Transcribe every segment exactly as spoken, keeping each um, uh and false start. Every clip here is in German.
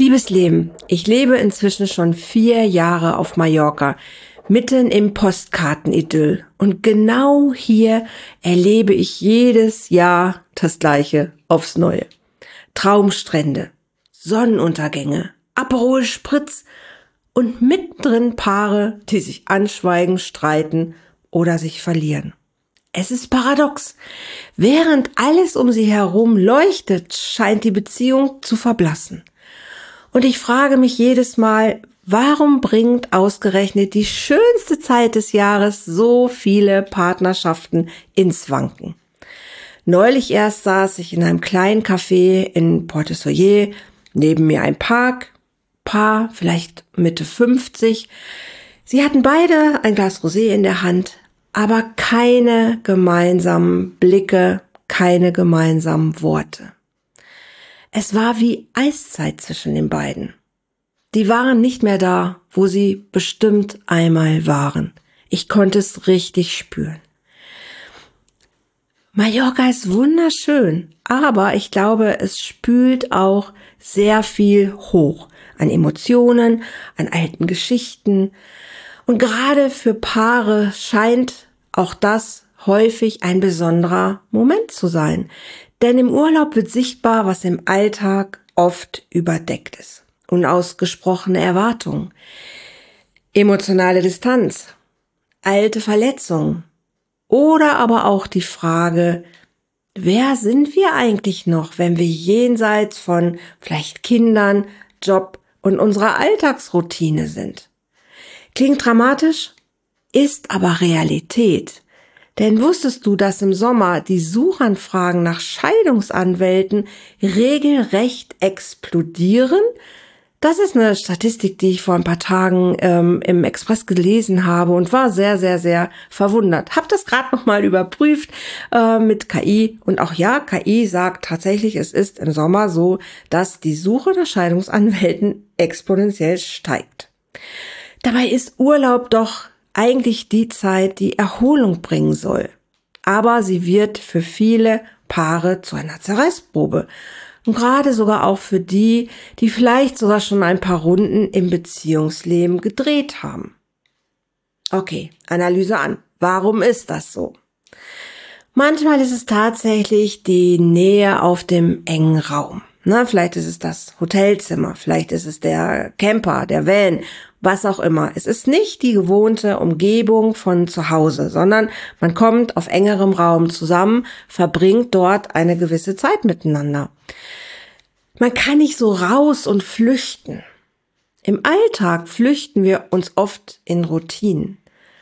Liebes Leben, ich lebe inzwischen schon vier Jahre auf Mallorca, mitten im Postkartenidyll. Und genau hier erlebe ich jedes Jahr das Gleiche aufs Neue. Traumstrände, Sonnenuntergänge, Aperol Spritz und mittendrin Paare, die sich anschweigen, streiten oder sich verlieren. Es ist paradox. Während alles um sie herum leuchtet, scheint die Beziehung zu verblassen. Und ich frage mich jedes Mal, warum bringt ausgerechnet die schönste Zeit des Jahres so viele Partnerschaften ins Wanken? Neulich erst saß ich in einem kleinen Café in Porto Soler, neben mir ein Park, Paar, vielleicht Mitte fünfzig. Sie hatten beide ein Glas Rosé in der Hand, aber keine gemeinsamen Blicke, keine gemeinsamen Worte. Es war wie Eiszeit zwischen den beiden. Die waren nicht mehr da, wo sie bestimmt einmal waren. Ich konnte es richtig spüren. Mallorca ist wunderschön, aber ich glaube, es spült auch sehr viel hoch an Emotionen, an alten Geschichten. Und gerade für Paare scheint auch das häufig ein besonderer Moment zu sein. Denn im Urlaub wird sichtbar, was im Alltag oft überdeckt ist. Unausgesprochene Erwartungen, emotionale Distanz, alte Verletzungen oder aber auch die Frage, wer sind wir eigentlich noch, wenn wir jenseits von vielleicht Kindern, Job und unserer Alltagsroutine sind? Klingt dramatisch, ist aber Realität. Denn wusstest du, dass im Sommer die Suchanfragen nach Scheidungsanwälten regelrecht explodieren? Das ist eine Statistik, die ich vor ein paar Tagen ähm, im Express gelesen habe und war sehr, sehr, sehr verwundert. Hab das gerade nochmal überprüft äh, mit K I und auch ja, K I sagt tatsächlich, es ist im Sommer so, dass die Suche nach Scheidungsanwälten exponentiell steigt. Dabei ist Urlaub doch eigentlich die Zeit, die Erholung bringen soll. Aber sie wird für viele Paare zu einer Zerreißprobe. Und gerade sogar auch für die, die vielleicht sogar schon ein paar Runden im Beziehungsleben gedreht haben. Okay, Analyse an. Warum ist das so? Manchmal ist es tatsächlich die Nähe auf dem engen Raum. Na, vielleicht ist es das Hotelzimmer, vielleicht ist es der Camper, der Van, was auch immer. Es ist nicht die gewohnte Umgebung von zu Hause, sondern man kommt auf engerem Raum zusammen, verbringt dort eine gewisse Zeit miteinander. Man kann nicht so raus und flüchten. Im Alltag flüchten wir uns oft in Routinen.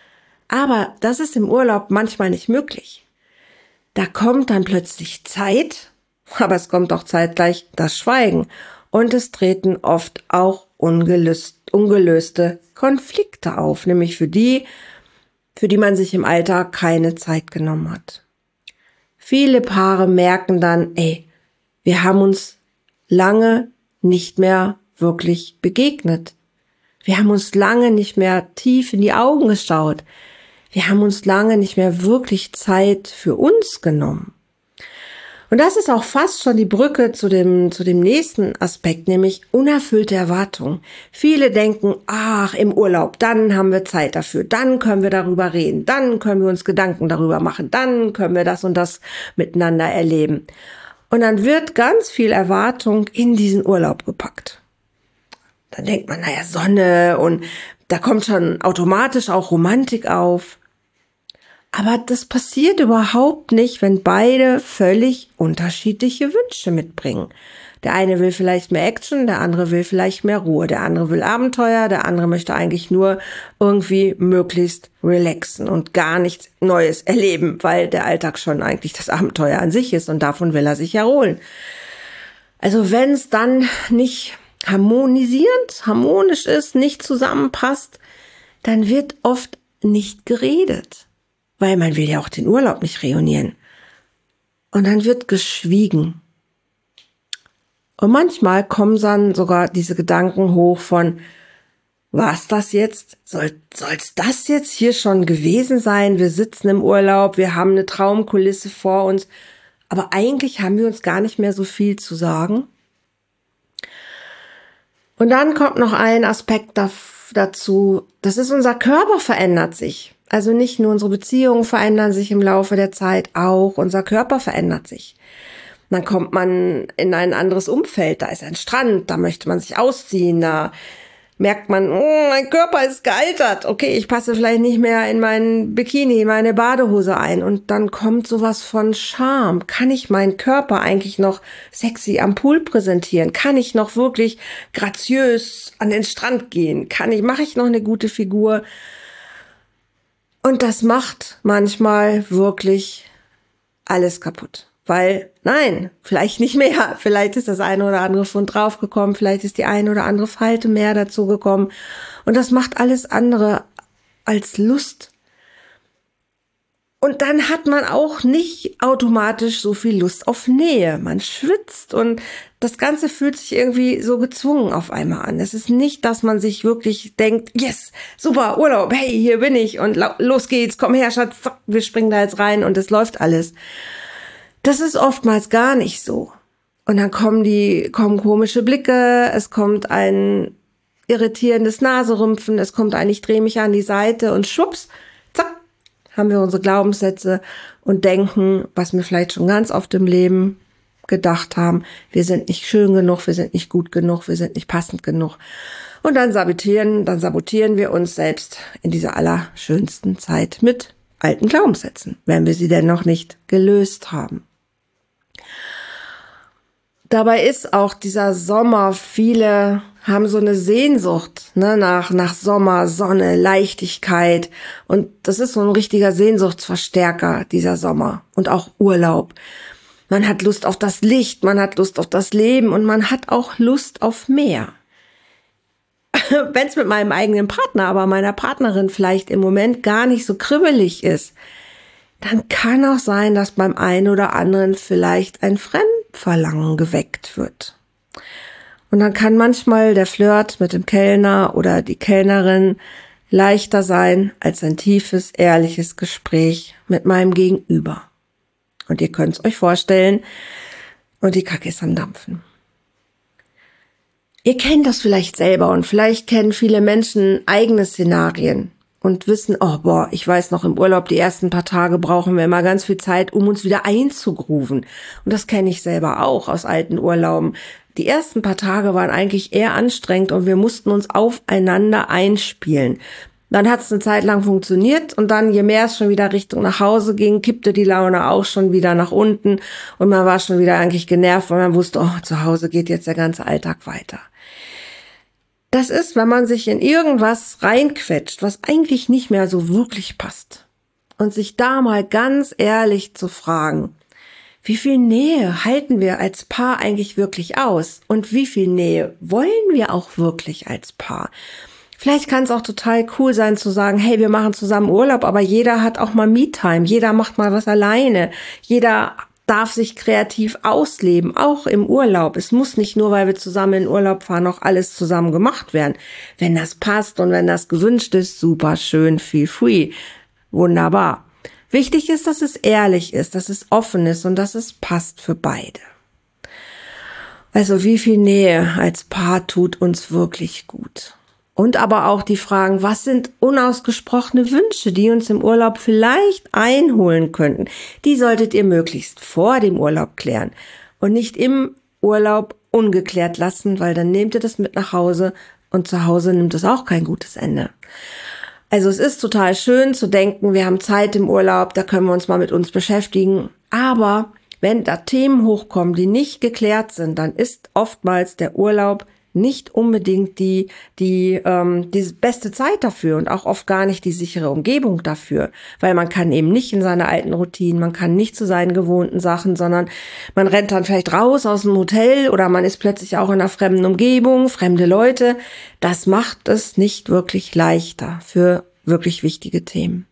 Aber das ist im Urlaub manchmal nicht möglich. Da kommt dann plötzlich Zeit, aber es kommt auch zeitgleich das Schweigen und es treten oft auch ungelöst, ungelöste Konflikte auf, nämlich für die, für die man sich im Alltag keine Zeit genommen hat. Viele Paare merken dann, ey, wir haben uns lange nicht mehr wirklich begegnet. Wir haben uns lange nicht mehr tief in die Augen geschaut. Wir haben uns lange nicht mehr wirklich Zeit für uns genommen. Und das ist auch fast schon die Brücke zu dem, zu dem nächsten Aspekt, nämlich unerfüllte Erwartungen. Viele denken, ach, im Urlaub, dann haben wir Zeit dafür, dann können wir darüber reden, dann können wir uns Gedanken darüber machen, dann können wir das und das miteinander erleben. Und dann wird ganz viel Erwartung in diesen Urlaub gepackt. Dann denkt man, naja, Sonne und da kommt schon automatisch auch Romantik auf. Aber das passiert überhaupt nicht, wenn beide völlig unterschiedliche Wünsche mitbringen. Der eine will vielleicht mehr Action, der andere will vielleicht mehr Ruhe, der andere will Abenteuer, der andere möchte eigentlich nur irgendwie möglichst relaxen und gar nichts Neues erleben, weil der Alltag schon eigentlich das Abenteuer an sich ist und davon will er sich erholen. Also wenn es dann nicht harmonisierend, harmonisch ist, nicht zusammenpasst, dann wird oft nicht geredet. Weil man will ja auch den Urlaub nicht reunieren. Und dann wird geschwiegen. Und manchmal kommen dann sogar diese Gedanken hoch von, war's das jetzt? Soll, soll's das jetzt hier schon gewesen sein? Wir sitzen im Urlaub, wir haben eine Traumkulisse vor uns. Aber eigentlich haben wir uns gar nicht mehr so viel zu sagen. Und dann kommt noch ein Aspekt dazu, das ist, unser Körper verändert sich. Also nicht nur unsere Beziehungen verändern sich im Laufe der Zeit, auch unser Körper verändert sich. Dann kommt man in ein anderes Umfeld, da ist ein Strand, da möchte man sich ausziehen, da merkt man, oh, mein Körper ist gealtert, okay, ich passe vielleicht nicht mehr in meinen Bikini, meine Badehose ein, und dann kommt sowas von Scham. Kann ich meinen Körper eigentlich noch sexy am Pool präsentieren? Kann ich noch wirklich graziös an den Strand gehen? Kann ich, mache ich noch eine gute Figur? Und das macht manchmal wirklich alles kaputt. Weil, nein, vielleicht nicht mehr. Vielleicht ist das eine oder andere Pfund draufgekommen, vielleicht ist die eine oder andere Falte mehr dazugekommen. Und das macht alles andere als Lust. Und dann hat man auch nicht automatisch so viel Lust auf Nähe. Man schwitzt und das Ganze fühlt sich irgendwie so gezwungen auf einmal an. Es ist nicht, dass man sich wirklich denkt, yes, super, Urlaub, hey, hier bin ich und los geht's, komm her, Schatz, wir springen da jetzt rein und es läuft alles. Das ist oftmals gar nicht so. Und dann kommen die, kommen komische Blicke, es kommt ein irritierendes Naserümpfen, es kommt ein, ich drehe mich an die Seite und schwupps, zack, haben wir unsere Glaubenssätze und denken, was wir vielleicht schon ganz oft im Leben gedacht haben, wir sind nicht schön genug, wir sind nicht gut genug, wir sind nicht passend genug. Und dann sabotieren, dann sabotieren wir uns selbst in dieser allerschönsten Zeit mit alten Glaubenssätzen, wenn wir sie denn noch nicht gelöst haben. Dabei ist auch dieser Sommer, viele haben so eine Sehnsucht, ne, nach, nach Sommer, Sonne, Leichtigkeit. Und das ist so ein richtiger Sehnsuchtsverstärker, dieser Sommer. Und auch Urlaub. Man hat Lust auf das Licht, man hat Lust auf das Leben und man hat auch Lust auf mehr. Wenn es mit meinem eigenen Partner, aber meiner Partnerin vielleicht im Moment gar nicht so kribbelig ist, dann kann auch sein, dass beim einen oder anderen vielleicht ein Fremdverlangen geweckt wird. Und dann kann manchmal der Flirt mit dem Kellner oder die Kellnerin leichter sein als ein tiefes, ehrliches Gespräch mit meinem Gegenüber. Und ihr könnt es euch vorstellen, und die Kacke ist am Dampfen. Ihr kennt das vielleicht selber und vielleicht kennen viele Menschen eigene Szenarien und wissen, oh boah, ich weiß noch, im Urlaub die ersten paar Tage brauchen wir immer ganz viel Zeit, um uns wieder einzugrooven. Und das kenne ich selber auch aus alten Urlauben. Die ersten paar Tage waren eigentlich eher anstrengend und wir mussten uns aufeinander einspielen. Dann hat es eine Zeit lang funktioniert und dann, je mehr es schon wieder Richtung nach Hause ging, kippte die Laune auch schon wieder nach unten und man war schon wieder eigentlich genervt, weil man wusste, oh, zu Hause geht jetzt der ganze Alltag weiter. Das ist, wenn man sich in irgendwas reinquetscht, was eigentlich nicht mehr so wirklich passt. Und sich da mal ganz ehrlich zu fragen, wie viel Nähe halten wir als Paar eigentlich wirklich aus? Und wie viel Nähe wollen wir auch wirklich als Paar? Vielleicht kann es auch total cool sein zu sagen, hey, wir machen zusammen Urlaub, aber jeder hat auch mal Me-Time, jeder macht mal was alleine, jeder darf sich kreativ ausleben, auch im Urlaub. Es muss nicht nur, weil wir zusammen in Urlaub fahren, noch alles zusammen gemacht werden. Wenn das passt und wenn das gewünscht ist, super schön, feel free, wunderbar. Wichtig ist, dass es ehrlich ist, dass es offen ist und dass es passt für beide. Also wie viel Nähe als Paar tut uns wirklich gut? Und aber auch die Fragen, was sind unausgesprochene Wünsche, die uns im Urlaub vielleicht einholen könnten? Die solltet ihr möglichst vor dem Urlaub klären und nicht im Urlaub ungeklärt lassen, weil dann nehmt ihr das mit nach Hause und zu Hause nimmt es auch kein gutes Ende. Also es ist total schön zu denken, wir haben Zeit im Urlaub, da können wir uns mal mit uns beschäftigen. Aber wenn da Themen hochkommen, die nicht geklärt sind, dann ist oftmals der Urlaub nicht unbedingt die die ähm, die beste Zeit dafür und auch oft gar nicht die sichere Umgebung dafür, weil man kann eben nicht in seine alten Routinen, man kann nicht zu seinen gewohnten Sachen, sondern man rennt dann vielleicht raus aus dem Hotel oder man ist plötzlich auch in einer fremden Umgebung, fremde Leute. Das macht es nicht wirklich leichter für wirklich wichtige Themen.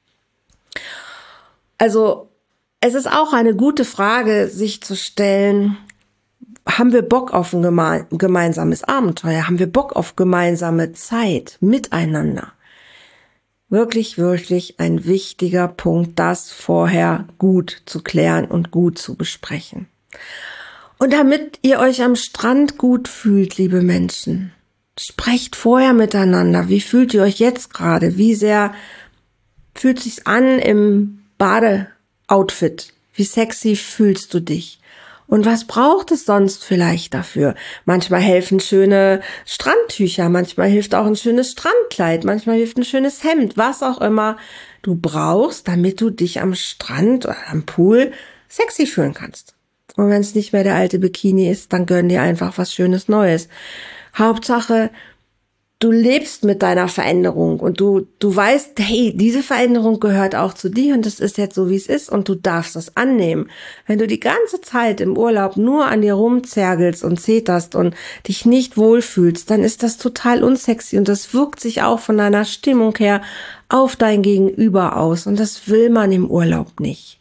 Also es ist auch eine gute Frage, sich zu stellen, haben wir Bock auf ein geme- gemeinsames Abenteuer? Haben wir Bock auf gemeinsame Zeit miteinander? Wirklich, wirklich ein wichtiger Punkt, das vorher gut zu klären und gut zu besprechen. Und damit ihr euch am Strand gut fühlt, liebe Menschen, Sprecht vorher miteinander. Wie fühlt ihr euch jetzt gerade? Wie sehr fühlt sich's an im Badeoutfit? Wie sexy fühlst du dich? Und was braucht es sonst vielleicht dafür? Manchmal helfen schöne Strandtücher, manchmal hilft auch ein schönes Strandkleid, manchmal hilft ein schönes Hemd, was auch immer du brauchst, damit du dich am Strand oder am Pool sexy fühlen kannst. Und wenn es nicht mehr der alte Bikini ist, dann gönn dir einfach was Schönes Neues. Hauptsache, du lebst mit deiner Veränderung und du du weißt, hey, diese Veränderung gehört auch zu dir und das ist jetzt so, wie es ist und du darfst das annehmen. Wenn du die ganze Zeit im Urlaub nur an dir rumzergelst und zeterst und dich nicht wohlfühlst, dann ist das total unsexy und das wirkt sich auch von deiner Stimmung her auf dein Gegenüber aus und das will man im Urlaub nicht.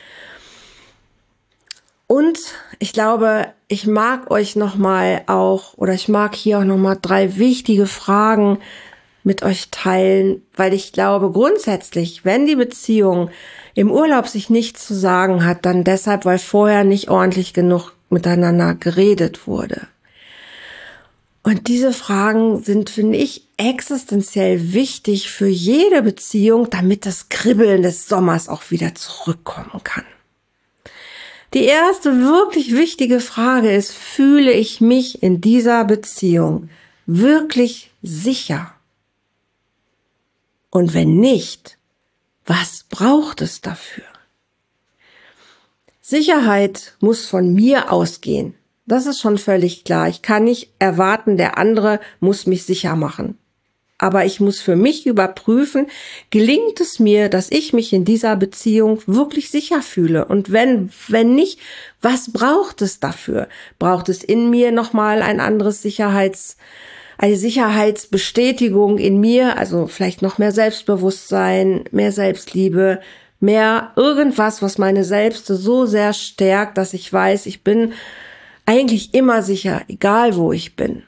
Und ich glaube, ich mag euch nochmal auch, oder ich mag hier auch nochmal drei wichtige Fragen mit euch teilen, weil ich glaube grundsätzlich, wenn die Beziehung im Urlaub sich nichts zu sagen hat, dann deshalb, weil vorher nicht ordentlich genug miteinander geredet wurde. Und diese Fragen sind, finde ich, existenziell wichtig für jede Beziehung, damit das Kribbeln des Sommers auch wieder zurückkommen kann. Die erste wirklich wichtige Frage ist, fühle ich mich in dieser Beziehung wirklich sicher? Und wenn nicht, was braucht es dafür? Sicherheit muss von mir ausgehen. Das ist schon völlig klar. Ich kann nicht erwarten, der andere muss mich sicher machen. Aber ich muss für mich überprüfen, gelingt es mir, dass ich mich in dieser Beziehung wirklich sicher fühle? Und wenn, wenn nicht, was braucht es dafür? Braucht es in mir nochmal ein anderes Sicherheits, eine Sicherheitsbestätigung in mir? Also vielleicht noch mehr Selbstbewusstsein, mehr Selbstliebe, mehr irgendwas, was meine Selbste so sehr stärkt, dass ich weiß, ich bin eigentlich immer sicher, egal wo ich bin.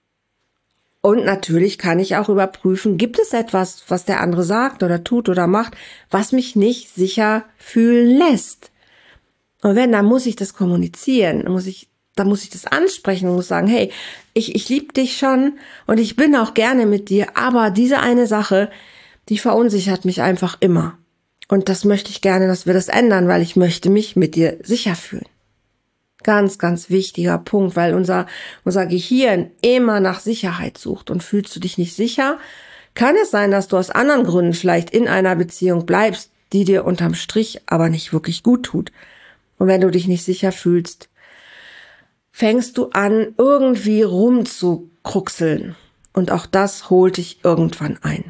Und natürlich kann ich auch überprüfen, gibt es etwas, was der andere sagt oder tut oder macht, was mich nicht sicher fühlen lässt. Und wenn, dann muss ich das kommunizieren, dann muss ich, dann muss ich das ansprechen und muss sagen, hey, ich, ich liebe dich schon und ich bin auch gerne mit dir, aber diese eine Sache, die verunsichert mich einfach immer. Und das möchte ich gerne, dass wir das ändern, weil ich möchte mich mit dir sicher fühlen. Ganz, ganz wichtiger Punkt, weil unser, unser Gehirn immer nach Sicherheit sucht. Und fühlst du dich nicht sicher, kann es sein, dass du aus anderen Gründen vielleicht in einer Beziehung bleibst, die dir unterm Strich aber nicht wirklich gut tut. Und wenn du dich nicht sicher fühlst, fängst du an, irgendwie rumzukruxeln. Und auch das holt dich irgendwann ein.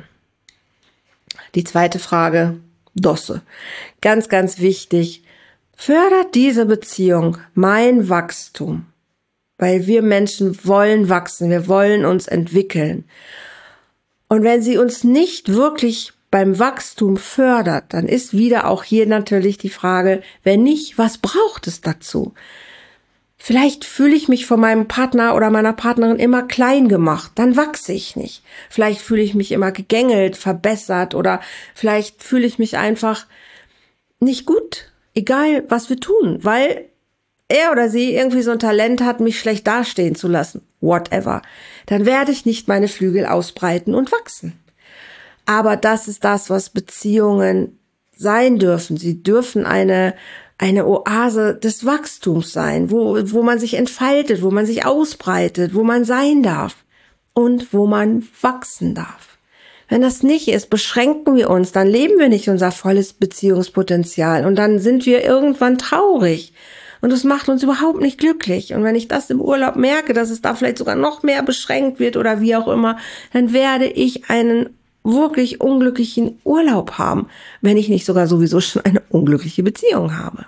Die zweite Frage, Dosse. Ganz, ganz wichtig. Fördert diese Beziehung mein Wachstum? Weil wir Menschen wollen wachsen, wir wollen uns entwickeln. Und wenn sie uns nicht wirklich beim Wachstum fördert, dann ist wieder auch hier natürlich die Frage, wenn nicht, was braucht es dazu? Vielleicht fühle ich mich von meinem Partner oder meiner Partnerin immer klein gemacht, dann wachse ich nicht. Vielleicht fühle ich mich immer gegängelt, verbessert oder vielleicht fühle ich mich einfach nicht gut. Egal, was wir tun, weil er oder sie irgendwie so ein Talent hat, mich schlecht dastehen zu lassen. Whatever. Dann werde ich nicht meine Flügel ausbreiten und wachsen. Aber das ist das, was Beziehungen sein dürfen. Sie dürfen eine, eine Oase des Wachstums sein, wo, wo man sich entfaltet, wo man sich ausbreitet, wo man sein darf und wo man wachsen darf. Wenn das nicht ist, beschränken wir uns, dann leben wir nicht unser volles Beziehungspotenzial und dann sind wir irgendwann traurig und das macht uns überhaupt nicht glücklich. Und wenn ich das im Urlaub merke, dass es da vielleicht sogar noch mehr beschränkt wird oder wie auch immer, dann werde ich einen wirklich unglücklichen Urlaub haben, wenn ich nicht sogar sowieso schon eine unglückliche Beziehung habe.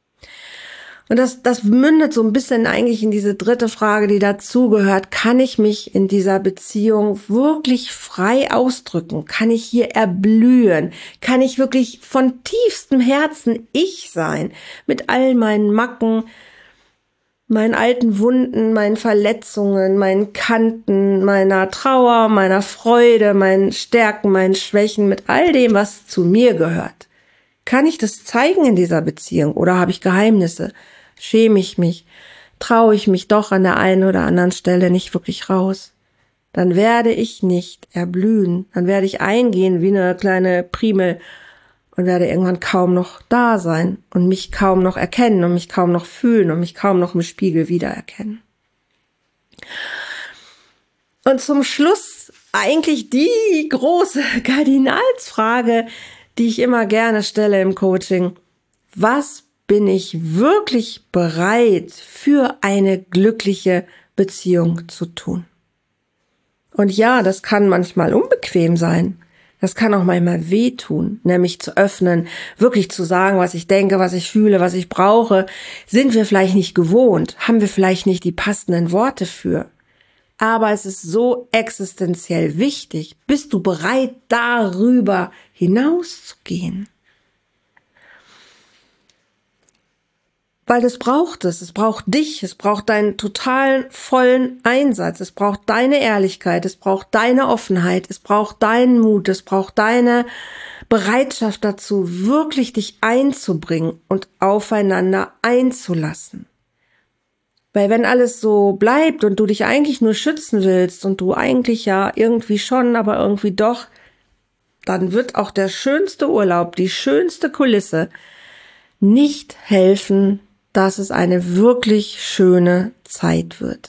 Und das, das mündet so ein bisschen eigentlich in diese dritte Frage, die dazugehört. Kann ich mich in dieser Beziehung wirklich frei ausdrücken? Kann ich hier erblühen? Kann ich wirklich von tiefstem Herzen ich sein? Mit all meinen Macken, meinen alten Wunden, meinen Verletzungen, meinen Kanten, meiner Trauer, meiner Freude, meinen Stärken, meinen Schwächen, mit all dem, was zu mir gehört. Kann ich das zeigen in dieser Beziehung oder habe ich Geheimnisse? Schäme ich mich? Traue ich mich doch an der einen oder anderen Stelle nicht wirklich raus? dann werde ich nicht erblühen. Dann werde ich eingehen wie eine kleine Primel und werde irgendwann kaum noch da sein und mich kaum noch erkennen und mich kaum noch fühlen und mich kaum noch im Spiegel wiedererkennen. Und zum Schluss eigentlich die große Kardinalsfrage, die ich immer gerne stelle im Coaching. Was bin ich wirklich bereit für eine glückliche Beziehung zu tun? Und ja, das kann manchmal unbequem sein. Das kann auch manchmal wehtun, nämlich zu öffnen, wirklich zu sagen, was ich denke, was ich fühle, was ich brauche. Sind wir vielleicht nicht gewohnt? Haben wir vielleicht nicht die passenden Worte für? Aber es ist so existenziell wichtig. Bist du bereit, darüber hinauszugehen? Weil das braucht es. Es braucht dich. Es braucht deinen totalen, vollen Einsatz. Es braucht deine Ehrlichkeit. Es braucht deine Offenheit. Es braucht deinen Mut. Es braucht deine Bereitschaft dazu, wirklich dich einzubringen und aufeinander einzulassen. Weil wenn alles so bleibt und du dich eigentlich nur schützen willst und du eigentlich ja irgendwie schon, aber irgendwie doch, dann wird auch der schönste Urlaub, die schönste Kulisse nicht helfen, dass es eine wirklich schöne Zeit wird.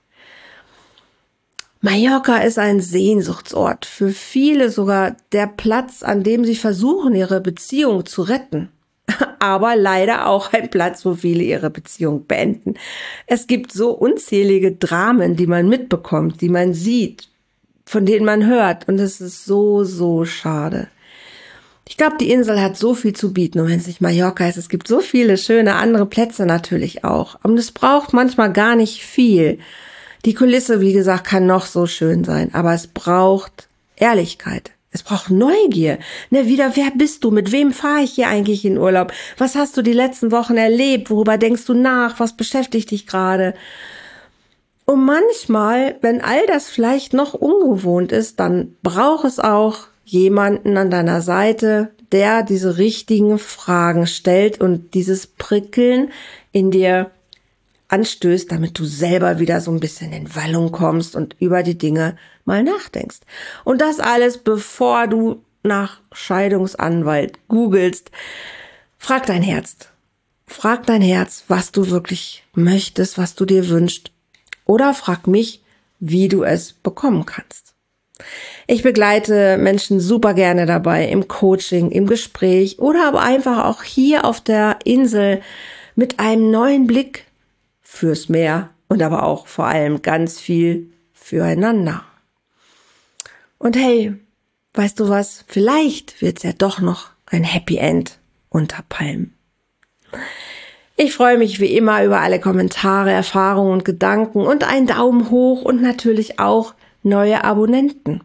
Mallorca ist ein Sehnsuchtsort, für viele sogar der Platz, an dem sie versuchen, ihre Beziehung zu retten. Aber leider auch ein Platz, wo viele ihre Beziehung beenden. Es gibt so unzählige Dramen, die man mitbekommt, die man sieht, von denen man hört. Und es ist so, so schade. Ich glaube, die Insel hat so viel zu bieten. Und wenn es nicht Mallorca ist, es gibt so viele schöne andere Plätze natürlich auch. Und es braucht manchmal gar nicht viel. Die Kulisse, wie gesagt, kann noch so schön sein. Aber es braucht Ehrlichkeit. Es braucht Neugier. Ne, wieder, wer bist du? Mit wem fahre ich hier eigentlich in Urlaub? Was hast du die letzten Wochen erlebt? Worüber denkst du nach? Was beschäftigt dich gerade? Und manchmal, wenn all das vielleicht noch ungewohnt ist, dann braucht es auch jemanden an deiner Seite, der diese richtigen Fragen stellt und dieses Prickeln in dir anstößt, damit du selber wieder so ein bisschen in Wallung kommst und über die Dinge mal nachdenkst. Und das alles, bevor du nach Scheidungsanwalt googelst. Frag dein Herz. Frag dein Herz, was du wirklich möchtest, was du dir wünschst. Oder frag mich, wie du es bekommen kannst. Ich begleite Menschen super gerne dabei, im Coaching, im Gespräch oder aber einfach auch hier auf der Insel mit einem neuen Blick fürs Meer und aber auch vor allem ganz viel füreinander. Und hey, weißt du was? Vielleicht wird's ja doch noch ein Happy End unter Palmen. Ich freue mich wie immer über alle Kommentare, Erfahrungen und Gedanken und einen Daumen hoch und natürlich auch neue Abonnenten.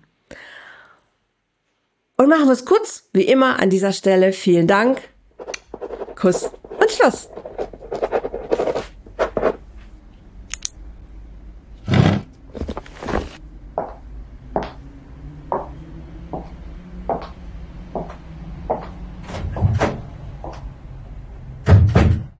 Und machen wir es kurz, wie immer an dieser Stelle. Vielen Dank, Kuss und Schluss.